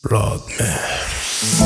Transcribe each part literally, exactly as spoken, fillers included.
رادمهر.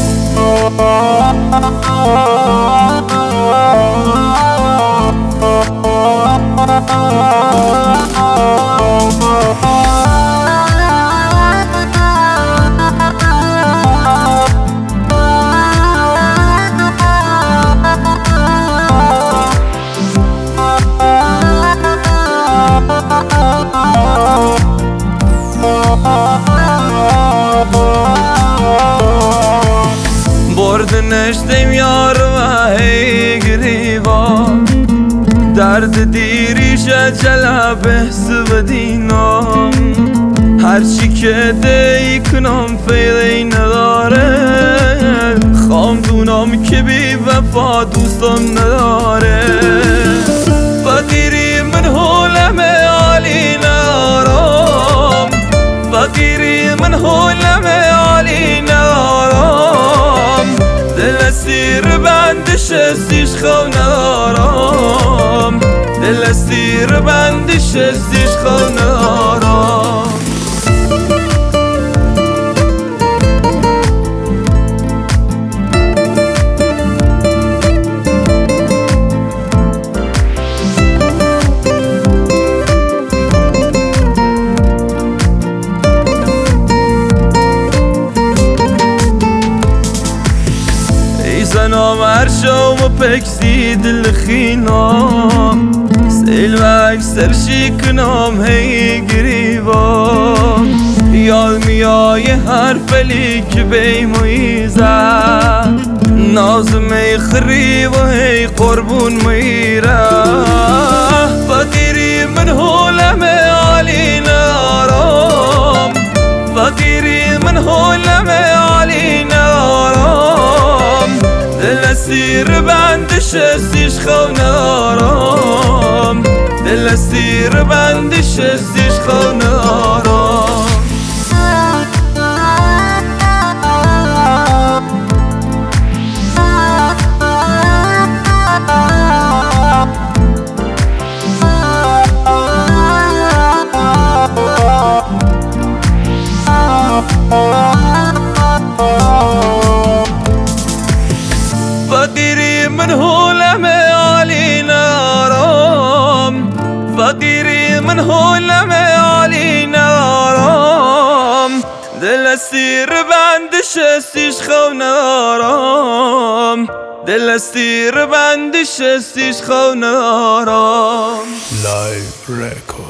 بردنشتیم یار و هی گریوان درد دیریش جلب سودینام هرچی که دی کنم فیدی نداره خامدونم که بی وفا دوستم نداره فقیری من حولم عالی نارم فقیری من حولم عالی نارم دل اسیر بندش استیش خو ندارم دل اسیر بندش استیش خو ندارم زنام عرشم و پکسی دل خینام سیل و اکثر شکنام هی گریبام یاد میای هر فلی که بیمویزه ناز میخری و هی قربون میره فقیری من حولم عالی نارم فقیری من حولم عالی نارم دل اسیر بندش استیش خو ندارم دل اسیر بندش استیش خو ندارم فقیری من حولم عالی نارم فقیری من حولم عالی نارم دل اسیر بندش استیش خو ندارم دل اسیر بندش استیش خو ندارم لایو رکورد.